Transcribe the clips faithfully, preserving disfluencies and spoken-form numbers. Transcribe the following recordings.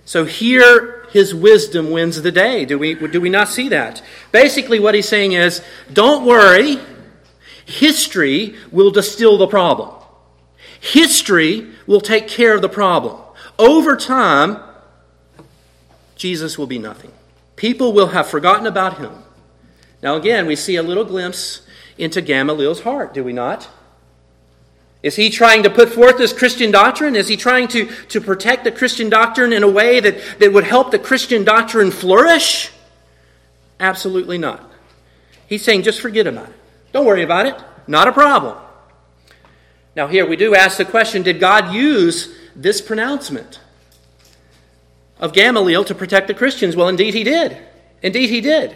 So here his wisdom wins the day. Do we, do we not see that? Basically what he's saying is, don't worry, history will distill the problem. History will take care of the problem. Over time, Jesus will be nothing. People will have forgotten about him. Now again, we see a little glimpse into Gamaliel's heart, do we not? Is he trying to put forth this Christian doctrine? Is he trying to, to protect the Christian doctrine in a way that, that would help the Christian doctrine flourish? Absolutely not. He's saying just forget about it. Don't worry about it. Not a problem. Now here we do ask the question, did God use this pronouncement of Gamaliel to protect the Christians? Well, indeed he did. Indeed he did.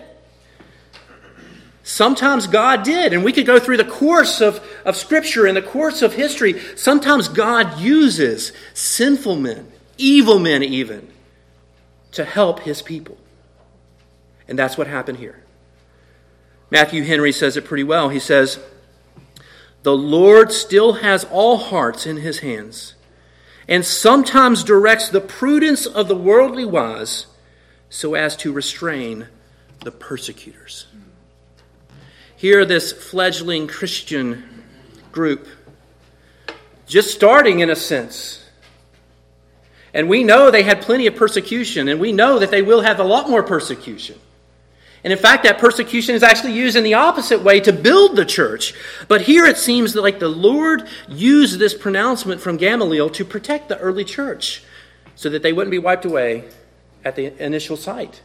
Sometimes God did, and we could go through the course of, of Scripture and the course of history. Sometimes God uses sinful men, evil men even, to help his people. And that's what happened here. Matthew Henry says it pretty well. He says, "The Lord still has all hearts in his hands, and sometimes directs the prudence of the worldly wise so as to restrain the persecutors." Here, this fledgling Christian group, just starting in a sense. And we know they had plenty of persecution, and we know that they will have a lot more persecution. And in fact, that persecution is actually used in the opposite way to build the church. But here it seems that like the Lord used this pronouncement from Gamaliel to protect the early church so that they wouldn't be wiped away at the initial sight.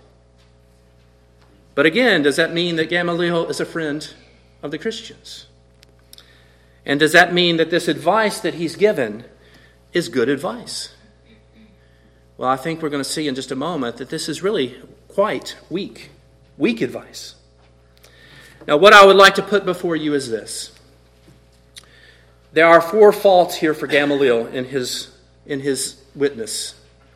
But again, does that mean that Gamaliel is a friend of the Christians? And does that mean that this advice that he's given is good advice? Well, I think we're going to see in just a moment that this is really quite weak, weak advice. Now, what I would like to put before you is this. There are four faults here for Gamaliel in his, in his witness.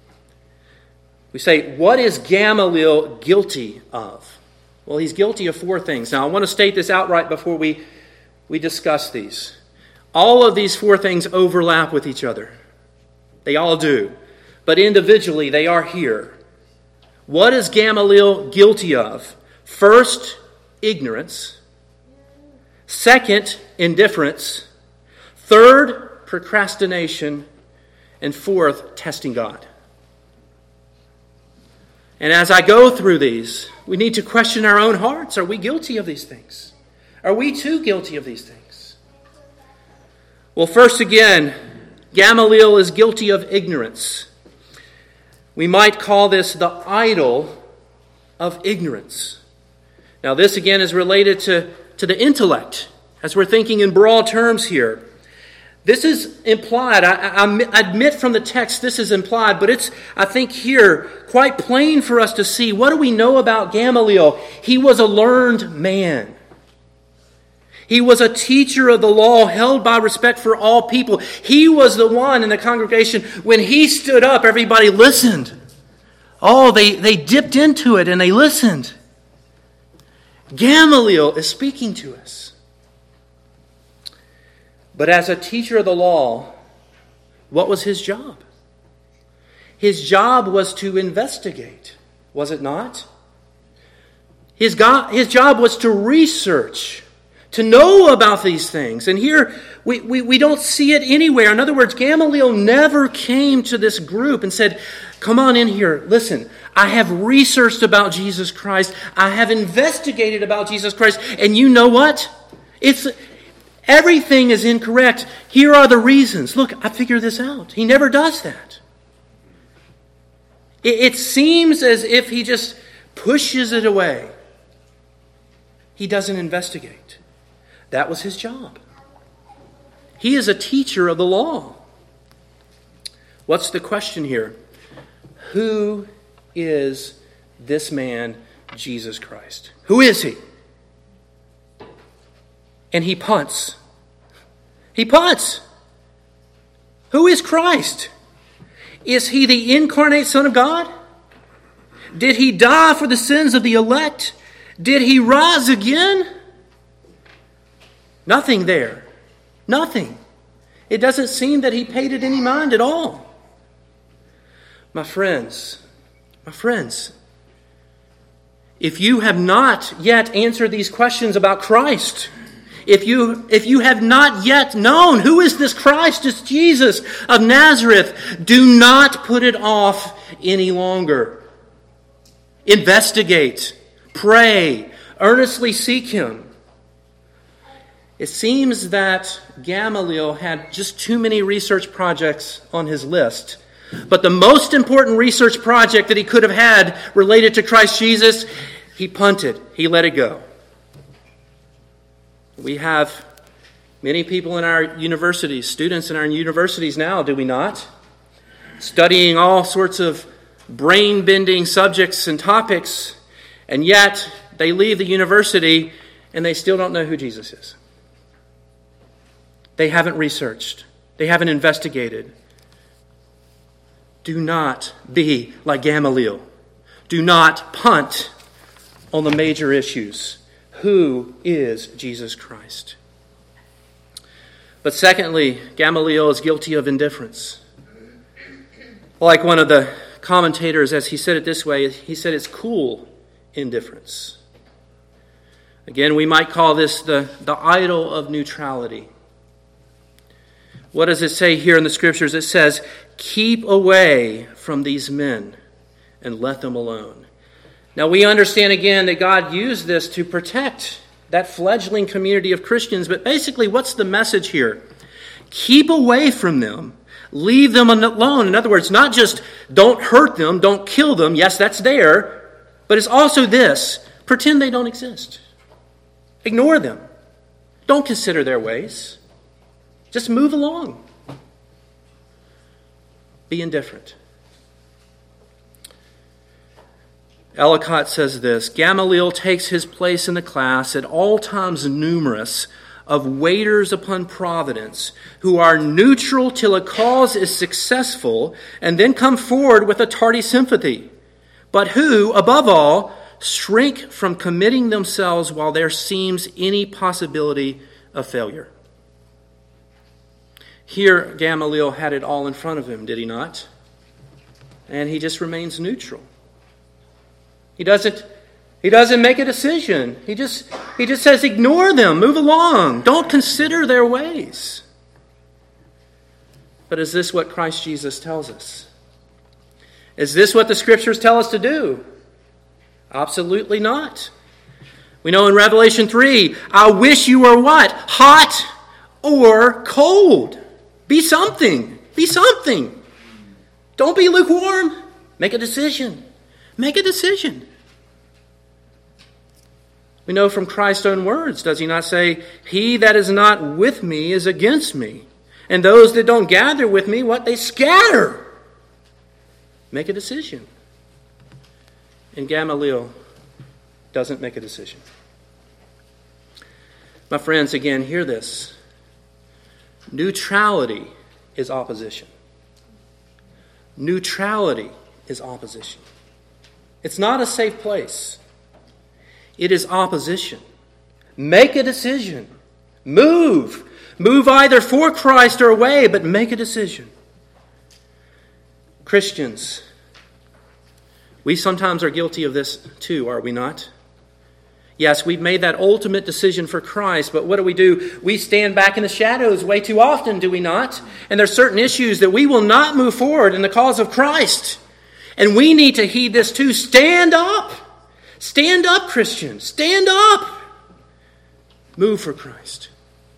We say, what is Gamaliel guilty of? Well, he's guilty of four things. Now, I want to state this outright before we, we discuss these. All of these four things overlap with each other. They all do. But individually, they are here. What is Gamaliel guilty of? First, ignorance. Second, indifference. Third, procrastination. And fourth, testing God. And as I go through these, we need to question our own hearts. Are we guilty of these things? Are we too guilty of these things? Well, first again, Gamaliel is guilty of ignorance. We might call this the idol of ignorance. Now, this again is related to, to the intellect, as we're thinking in broad terms here. This is implied. I, I admit from the text this is implied, but it's, I think here, quite plain for us to see. What do we know about Gamaliel? He was a learned man. He was a teacher of the law, held by respect for all people. He was the one in the congregation, when he stood up, everybody listened. Oh, they, they dipped into it and they listened. Gamaliel is speaking to us. But as a teacher of the law, what was his job? His job was to investigate, was it not? His, go- his job was to research, to know about these things. And here, we, we, we don't see it anywhere. In other words, Gamaliel never came to this group and said, come on in here, listen, I have researched about Jesus Christ. I have investigated about Jesus Christ. And you know what? It's... Everything is incorrect. Here are the reasons. Look, I figured this out. He never does that. It, it seems as if he just pushes it away. He doesn't investigate. That was his job. He is a teacher of the law. What's the question here? Who is this man, Jesus Christ? Who is he? And he punts. He punts. Who is Christ? Is he the incarnate Son of God? Did he die for the sins of the elect? Did he rise again? Nothing there. Nothing. It doesn't seem that he paid it any mind at all. My friends, my friends, if you have not yet answered these questions about Christ, if you, if you have not yet known who is this Christ, it's Jesus of Nazareth, do not put it off any longer. Investigate, pray, earnestly seek Him. It seems that Gamaliel had just too many research projects on his list. But the most important research project that he could have had related to Christ Jesus, he punted. He let it go. We have many people in our universities, students in our universities now, do we not? Studying all sorts of brain-bending subjects and topics, and yet they leave the university and they still don't know who Jesus is. They haven't researched. They haven't investigated. Do not be like Gamaliel. Do not punt on the major issues. Who is Jesus Christ? But secondly, Gamaliel is guilty of indifference. Like one of the commentators, as he said it this way, he said it's cool indifference. Again, we might call this the, the idol of neutrality. What does it say here in the Scriptures? It says, keep away from these men and let them alone. Now we understand again that God used this to protect that fledgling community of Christians, but basically what's the message here? Keep away from them. Leave them alone. In other words, not just don't hurt them, don't kill them. Yes, that's there. But it's also this. Pretend they don't exist. Ignore them. Don't consider their ways. Just move along. Be indifferent. Ellicott says this, Gamaliel takes his place in the class at all times numerous of waiters upon providence who are neutral till a cause is successful and then come forward with a tardy sympathy, but who, above all, shrink from committing themselves while there seems any possibility of failure. Here, Gamaliel had it all in front of him, did he not? And he just remains neutral. He doesn't, he doesn't make a decision. He just, he just says, ignore them, move along. Don't consider their ways. But is this what Christ Jesus tells us? Is this what the Scriptures tell us to do? Absolutely not. We know in Revelation three, I wish you were what? Hot or cold. Be something. Be something. Don't be lukewarm. Make a decision. Make a decision. We know from Christ's own words, does he not say, he that is not with me is against me, and those that don't gather with me, what? They scatter. Make a decision. And Gamaliel doesn't make a decision. My friends, again, hear this. Neutrality is opposition. Neutrality is opposition. It's not a safe place. It is opposition. Make a decision. Move. Move either for Christ or away, but make a decision. Christians, we sometimes are guilty of this too, are we not? Yes, we've made that ultimate decision for Christ, but what do we do? We stand back in the shadows way too often, do we not? And there's certain issues that we will not move forward in the cause of Christ. And we need to heed this too. Stand up. Stand up, Christian. Stand up. Move for Christ.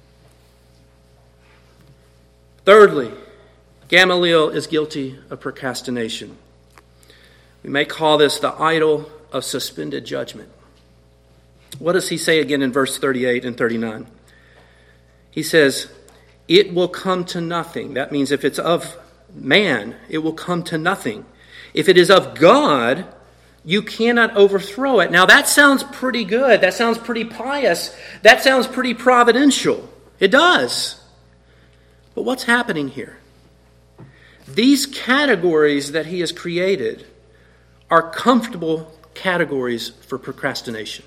Thirdly, Gamaliel is guilty of procrastination. We may call this the idol of suspended judgment. What does he say again in verse thirty-eight and thirty-nine? He says, it will come to nothing. That means if it's of man, it will come to nothing. If it is of God, you cannot overthrow it. Now that sounds pretty good. That sounds pretty pious. That sounds pretty providential. It does. But what's happening here? These categories that he has created are comfortable categories for procrastination.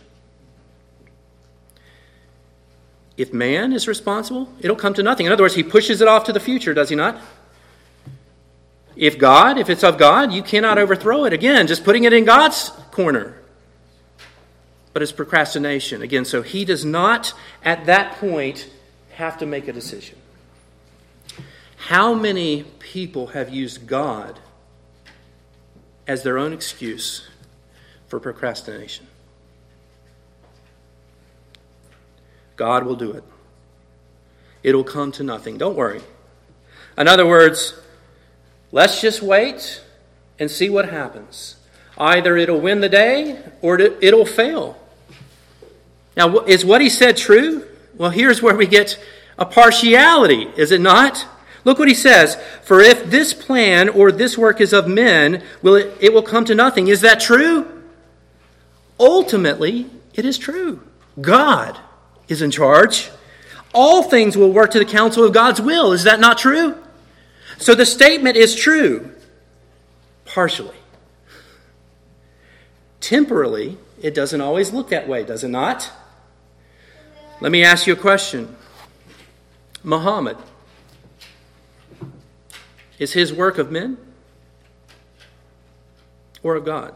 If man is responsible, it'll come to nothing. In other words, he pushes it off to the future, does he not? If God, if it's of God, you cannot overthrow it. Again, just putting it in God's corner. But it's procrastination. Again, so he does not, at that point, have to make a decision. How many people have used God as their own excuse for procrastination? God will do it. It'll come to nothing. Don't worry. In other words, let's just wait and see what happens. Either it'll win the day or it'll fail. Now, is what he said true? Well, here's where we get a partiality, is it not? Look what he says. For if this plan or this work is of men, will it, it will come to nothing. Is that true? Ultimately, it is true. God is in charge. All things will work to the counsel of God's will. Is that not true? So the statement is true, partially. Temporally, it doesn't always look that way, does it not? Let me ask you a question. Muhammad, is his work of men or of God?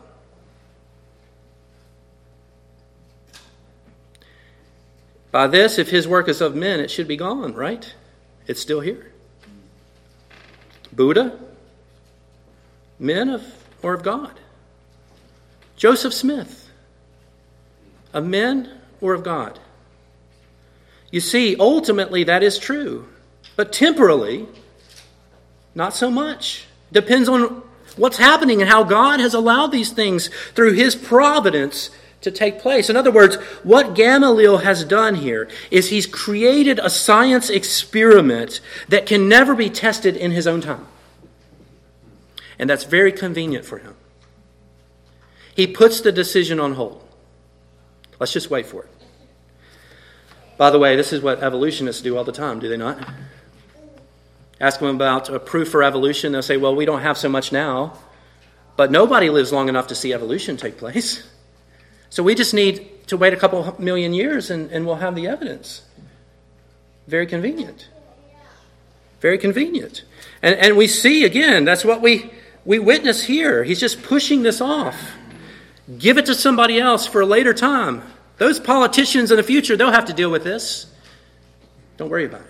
By this, if his work is of men, it should be gone, right? It's still here. Buddha, men of or of God? Joseph Smith, of men or of God? You see, ultimately that is true. But temporally, not so much. Depends on what's happening and how God has allowed these things through his providence to take place. In other words, what Gamaliel has done here is he's created a science experiment that can never be tested in his own time. And that's very convenient for him. He puts the decision on hold. Let's just wait for it. By the way, this is what evolutionists do all the time, do they not? Ask them about a proof for evolution. They'll say, well, we don't have so much now. But nobody lives long enough to see evolution take place. So we just need to wait a couple million years and, and we'll have the evidence. Very convenient. Very convenient. And, and we see, again, that's what we, we witness here. He's just pushing this off. Give it to somebody else for a later time. Those politicians in the future, they'll have to deal with this. Don't worry about it.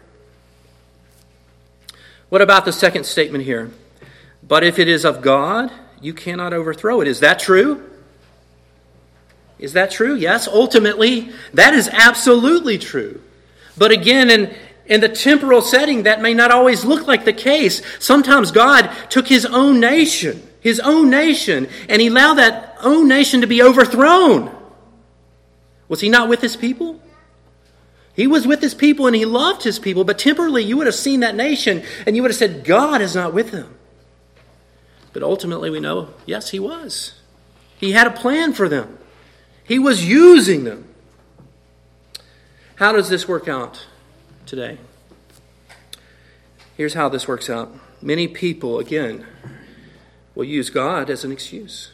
What about the second statement here? But if it is of God, you cannot overthrow it. Is that true? Is that true? Yes, ultimately, that is absolutely true. But again, in, in the temporal setting, that may not always look like the case. Sometimes God took his own nation, his own nation, and he allowed that own nation to be overthrown. Was he not with his people? He was with his people and he loved his people, but temporarily you would have seen that nation and you would have said, God is not with them. But ultimately we know, yes, he was. He had a plan for them. He was using them. How does this work out today? Here's how this works out. Many people, again, will use God as an excuse.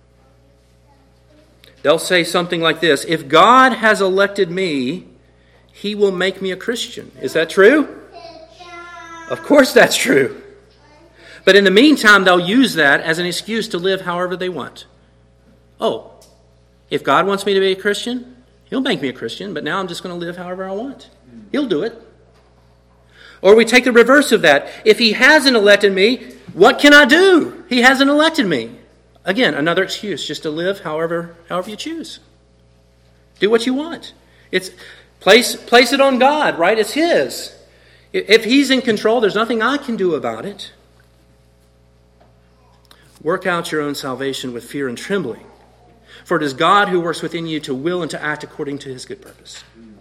They'll say something like this: if God has elected me, he will make me a Christian. Is that true? Of course that's true. But in the meantime, they'll use that as an excuse to live however they want. Oh, if God wants me to be a Christian, he'll make me a Christian, but now I'm just going to live however I want. He'll do it. Or we take the reverse of that. If he hasn't elected me, what can I do? He hasn't elected me. Again, another excuse, just to live however however you choose. Do what you want. It's place place it on God, right? It's his. If he's in control, there's nothing I can do about it. Work out your own salvation with fear and trembling. For it is God who works within you to will and to act according to his good purpose.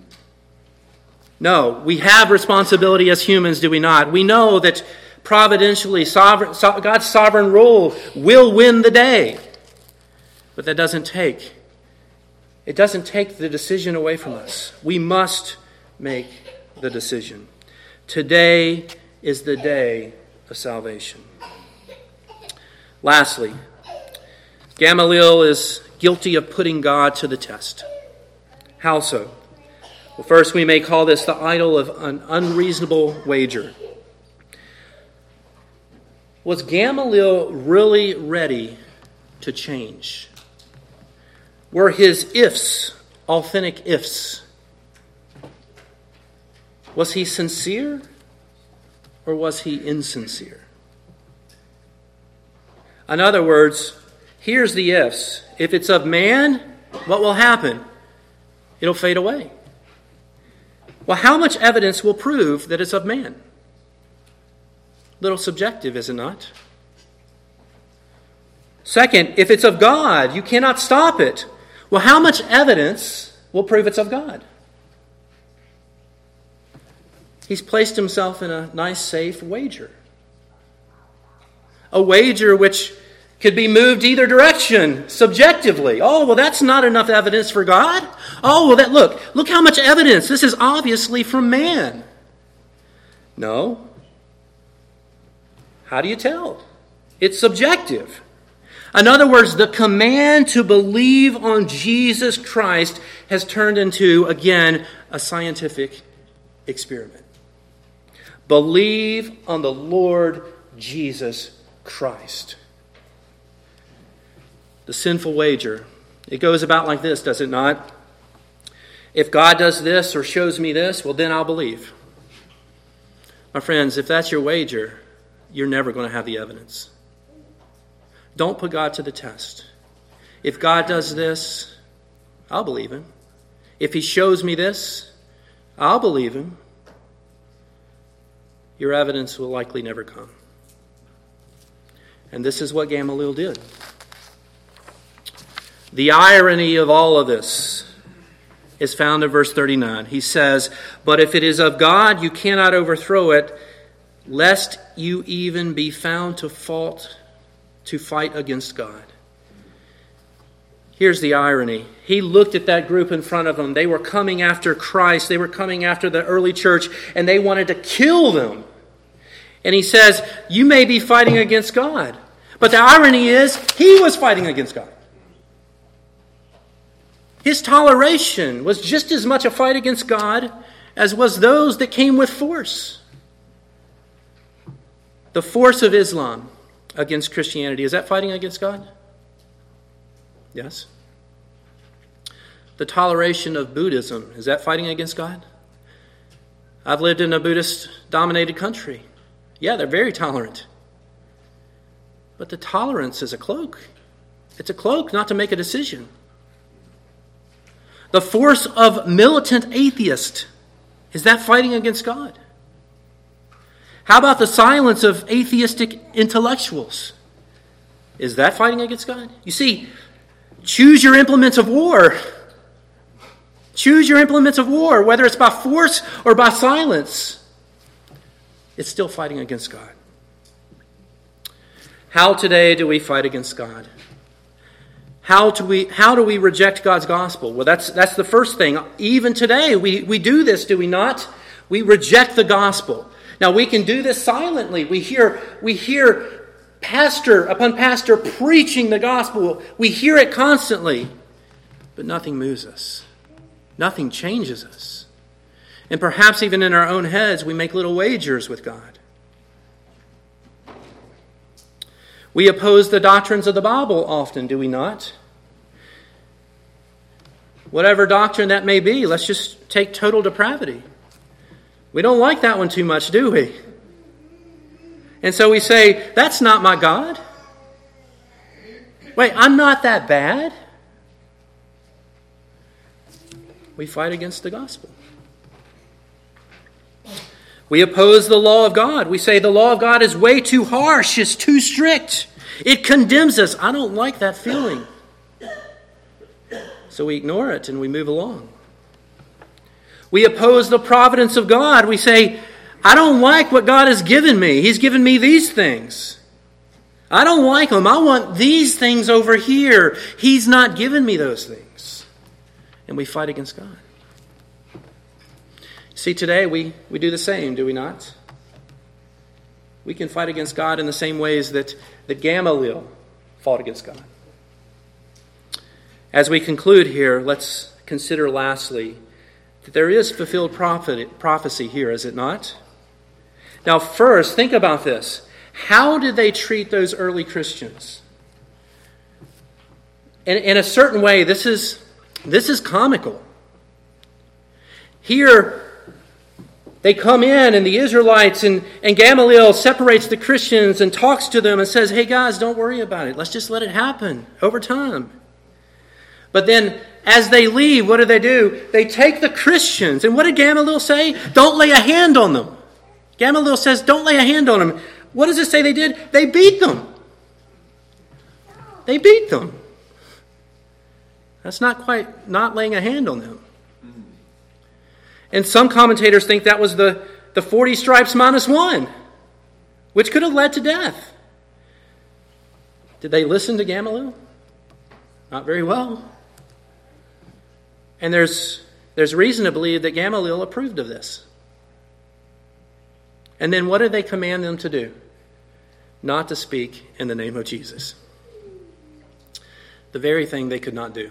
No, we have responsibility as humans, do we not? We know that providentially, sovereign, God's sovereign rule will win the day. But that doesn't take, it doesn't take the decision away from us. We must make the decision. Today is the day of salvation. Lastly, Gamaliel is guilty of putting God to the test. How so? Well, first we may call this the idol of an unreasonable wager. Was Gamaliel really ready to change? Were his ifs authentic ifs? Was he sincere or was he insincere? In other words, here's the ifs. If it's of man, what will happen? It'll fade away. Well, how much evidence will prove that it's of man? Little subjective, is it not? Second, if it's of God, you cannot stop it. Well, how much evidence will prove it's of God? He's placed himself in a nice, safe wager. A wager which could be moved either direction, subjectively. Oh, well, that's not enough evidence for God. Oh, well, that look, look how much evidence. This is obviously from man. No. How do you tell? It's subjective. In other words, the command to believe on Jesus Christ has turned into, again, a scientific experiment. Believe on the Lord Jesus Christ. The sinful wager. It goes about like this, does it not? If God does this or shows me this, well, then I'll believe. My friends, if that's your wager, you're never going to have the evidence. Don't put God to the test. If God does this, I'll believe him. If he shows me this, I'll believe him. Your evidence will likely never come. And this is what Gamaliel did. The irony of all of this is found in verse thirty-nine. He says, "But if it is of God, you cannot overthrow it, lest you even be found to fault to fight against God." Here's the irony. He looked at that group in front of him. They were coming after Christ. They were coming after the early church, and they wanted to kill them. And he says, you may be fighting against God. But the irony is, he was fighting against God. His toleration was just as much a fight against God as was those that came with force. The force of Islam against Christianity, is that fighting against God? Yes. The toleration of Buddhism, is that fighting against God? I've lived in a Buddhist-dominated country. Yeah, they're very tolerant. But the tolerance is a cloak. It's a cloak not to make a decision. The force of militant atheist, is that fighting against God? How about the silence of atheistic intellectuals? Is that fighting against God? You see, choose your implements of war. Choose your implements of war, whether it's by force or by silence. It's still fighting against God. How today do we fight against God? How do we how do we reject God's gospel? Well, that's that's the first thing. Even today, we, we do this, do we not? We reject the gospel. Now, we can do this silently. We hear we hear pastor upon pastor preaching the gospel. We hear it constantly, but nothing moves us. Nothing changes us. And perhaps even in our own heads, we make little wagers with God. We oppose the doctrines of the Bible often, do we not? Whatever doctrine that may be, let's just take total depravity. We don't like that one too much, do we? And so we say, that's not my God. Wait, I'm not that bad. We fight against the gospel. We oppose the law of God. We say the law of God is way too harsh. It's too strict. It condemns us. I don't like that feeling. So we ignore it and we move along. We oppose the providence of God. We say, I don't like what God has given me. He's given me these things. I don't like them. I want these things over here. He's not given me those things. And we fight against God. See, today we, we do the same, do we not? We can fight against God in the same ways that, that Gamaliel fought against God. As we conclude here, let's consider lastly that there is fulfilled prophet, prophecy here, is it not? Now first, think about this. How did they treat those early Christians? In, in a certain way, this is, this is comical. Here, they come in, and the Israelites, and, and Gamaliel separates the Christians and talks to them and says, hey guys, don't worry about it. Let's just let it happen over time. But then, as they leave, what do they do? They take the Christians. And what did Gamaliel say? Don't lay a hand on them. Gamaliel says, don't lay a hand on them. What does it say they did? They beat them. They beat them. That's not quite not laying a hand on them. And some commentators think that was the, the forty stripes minus one, which could have led to death. Did they listen to Gamaliel? Not very well. And there's, there's reason to believe that Gamaliel approved of this. And then what did they command them to do? Not to speak in the name of Jesus. The very thing they could not do.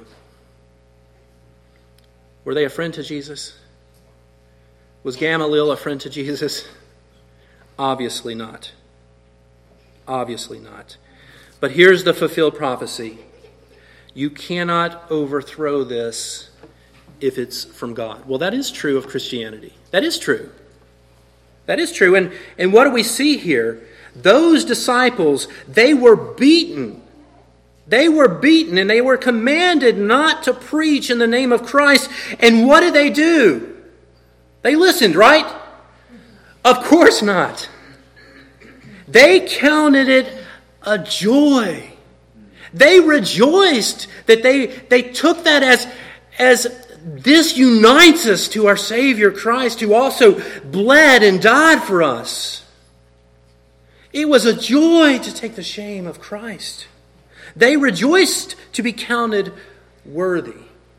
Were they a friend to Jesus? Was Gamaliel a friend to Jesus? Obviously not. Obviously not. But here's the fulfilled prophecy. You cannot overthrow this if it's from God. Well, that is true of Christianity. That is true. That is true. And, and what do we see here? Those disciples, they were beaten. They were beaten and they were commanded not to preach in the name of Christ. And what did they do? They listened, right? Of course not. They counted it a joy. They rejoiced that they, they took that as, as this unites us to our Savior Christ, who also bled and died for us. It was a joy to take the shame of Christ. They rejoiced to be counted worthy.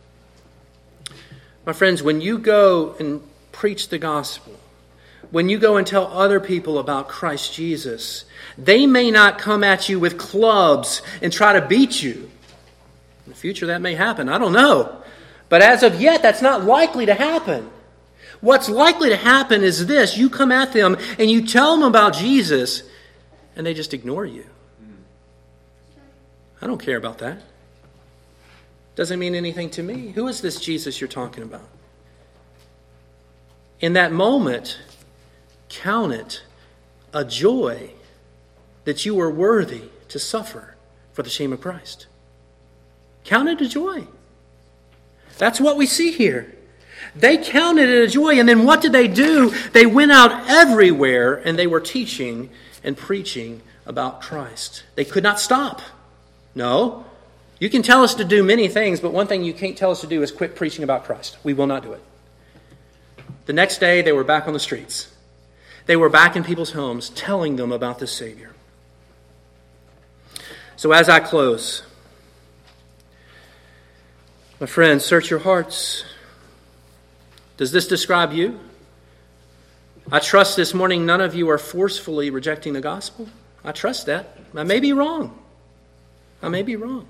My friends, when you go and preach the gospel, when you go and tell other people about Christ Jesus, they may not come at you with clubs and try to beat you. In the future that may happen, I don't know. But as of yet, that's not likely to happen. What's likely to happen is this. You come at them and you tell them about Jesus, and they just ignore you. I don't care about that. Doesn't mean anything to me. Who is this Jesus you're talking about? In that moment, count it a joy that you are worthy to suffer for the shame of Christ. Count it a joy. That's what we see here. They counted it a joy, and then what did they do? They went out everywhere, and they were teaching and preaching about Christ. They could not stop. No. You can tell us to do many things, but one thing you can't tell us to do is quit preaching about Christ. We will not do it. The next day, they were back on the streets. They were back in people's homes telling them about the Savior. So as I close, my friends, search your hearts. Does this describe you? I trust this morning none of you are forcefully rejecting the gospel. I trust that. I may be wrong. I may be wrong.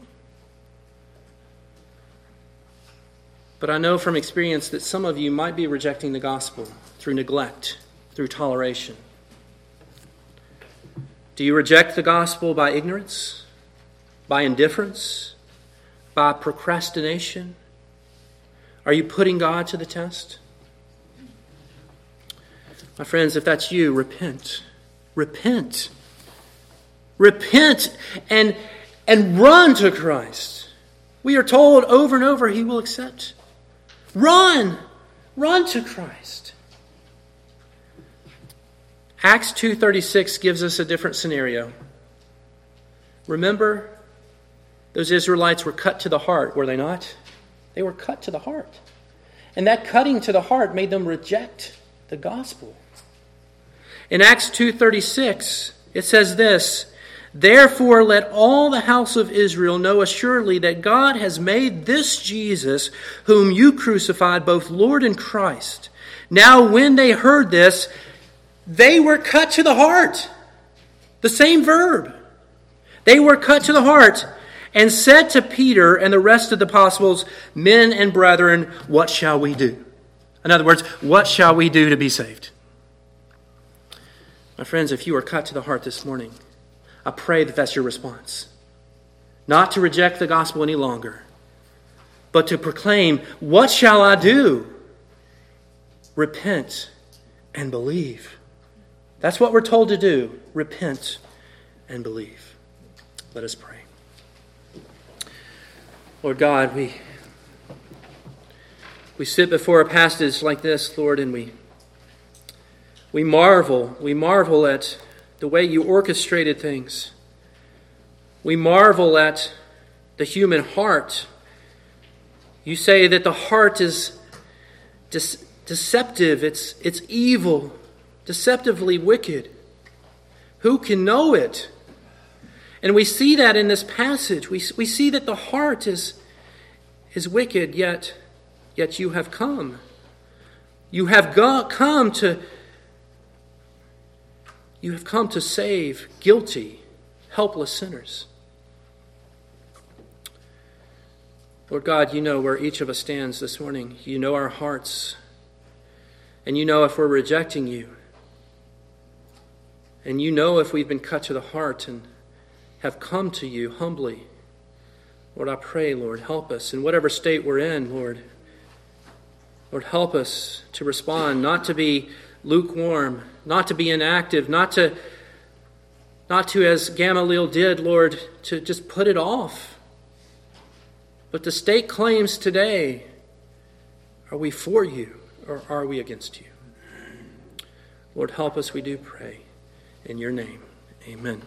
But I know from experience that some of you might be rejecting the gospel through neglect, through toleration. Do you reject the gospel by ignorance, by indifference, by procrastination? Are you putting God to the test? My friends, if that's you, repent. Repent. Repent and, and run to Christ. We are told over and over He will accept. Run. Run to Christ. Acts two thirty-six gives us a different scenario. Remember, those Israelites were cut to the heart, were they not? They were cut to the heart. And that cutting to the heart made them reject the gospel. In Acts two thirty-six, it says this, "Therefore let all the house of Israel know assuredly that God has made this Jesus, whom you crucified, both Lord and Christ." Now when they heard this, they were cut to the heart. The same verb. They were cut to the heart and said to Peter and the rest of the apostles, "Men and brethren, what shall we do?" In other words, what shall we do to be saved? My friends, if you are cut to the heart this morning, I pray that that's your response. Not to reject the gospel any longer, but to proclaim, what shall I do? Repent and believe. That's what we're told to do. Repent and believe. Let us pray. Lord God, we, we sit before a passage like this, Lord, and we, we marvel. We marvel at the way you orchestrated things. We marvel at the human heart. You say that the heart is de- deceptive, it's, it's evil, deceptively wicked. Who can know it? And we see that in this passage. We, we see that the heart is, is wicked, yet, yet you have come. You have go- come to you have come to save guilty, helpless sinners. Lord God, you know where each of us stands this morning. You know our hearts. And you know if we're rejecting you. And you know if we've been cut to the heart and have come to you humbly. Lord, I pray, Lord, help us in whatever state we're in, Lord. Lord, help us to respond, not to be lukewarm, not to be inactive, not to, not to, as Gamaliel did, Lord, to just put it off. But to state claims today, are we for you or are we against you? Lord, help us, we do pray. In your name, amen.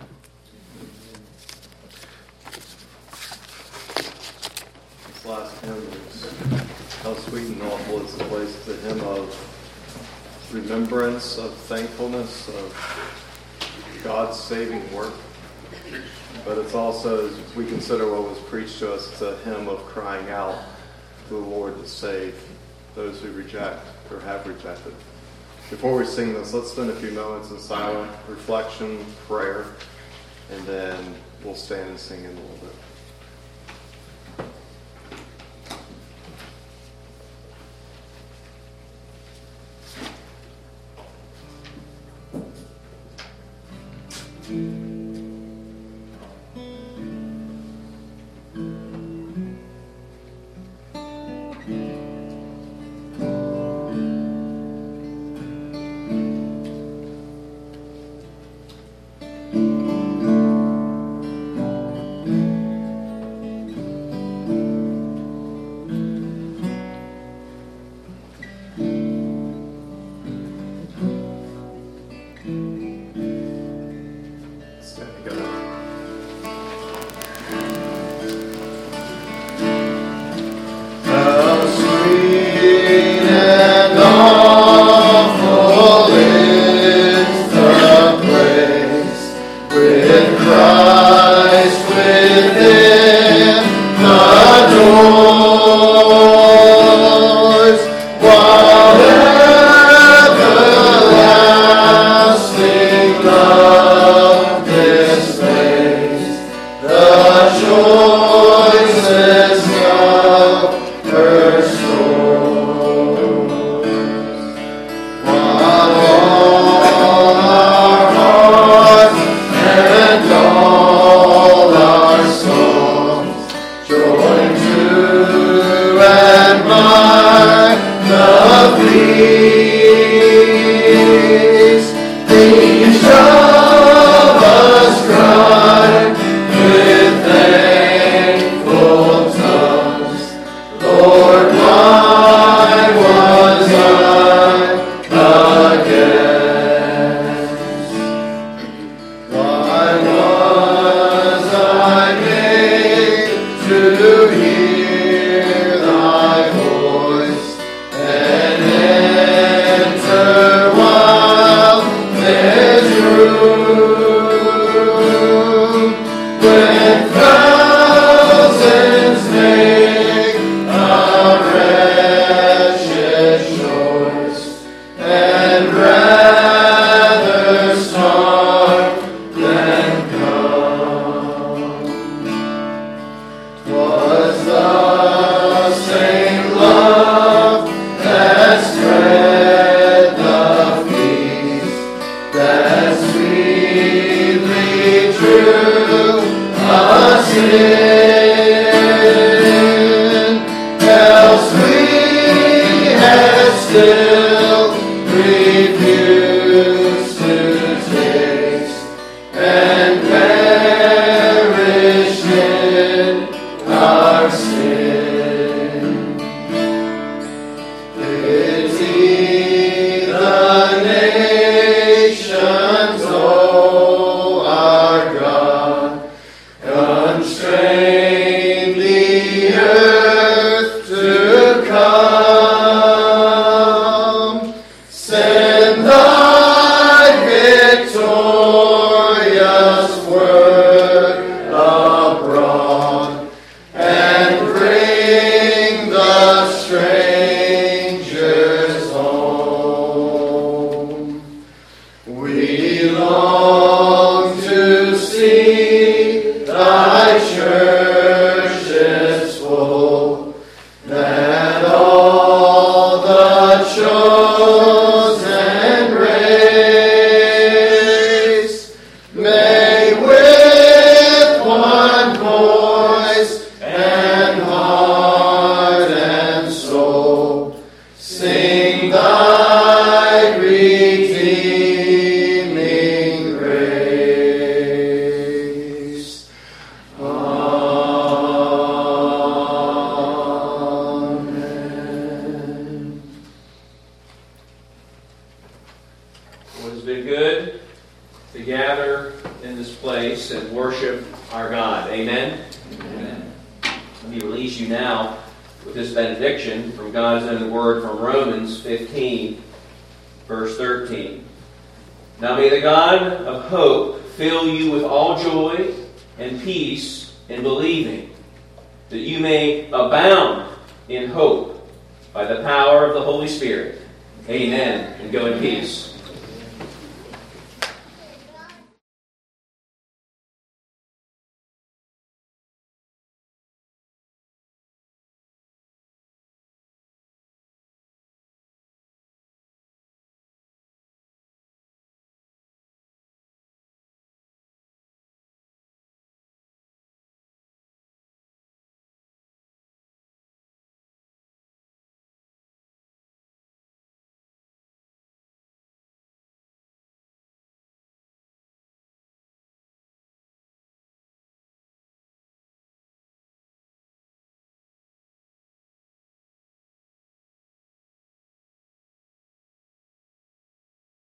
This last hymn is how sweet and awful is the place. It's a hymn of remembrance, of thankfulness, of God's saving work. But it's also, as we consider what was preached to us, it's a hymn of crying out to the Lord to save those who reject or have rejected. Before we sing this, let's spend a few moments in silent reflection, prayer, and then we'll stand and sing in a little bit. our sin. Pity the nations, O our God. Constrain the earth to come. Send thy victorious word abroad, and bring the strangers home. We long to see thy churches full, that all the chosen race may with one voice and heart and soul sing thy redeeming grace. Amen. Well, it's been good to gather in this place and worship our God. Amen? Amen. Let me release you now with this benediction from God's own word from Romans fifteen, verse thirteen. Now may the God of hope fill you with all joy and peace in believing, that you may abound in hope by the power of the Holy Spirit. Amen. And go in peace.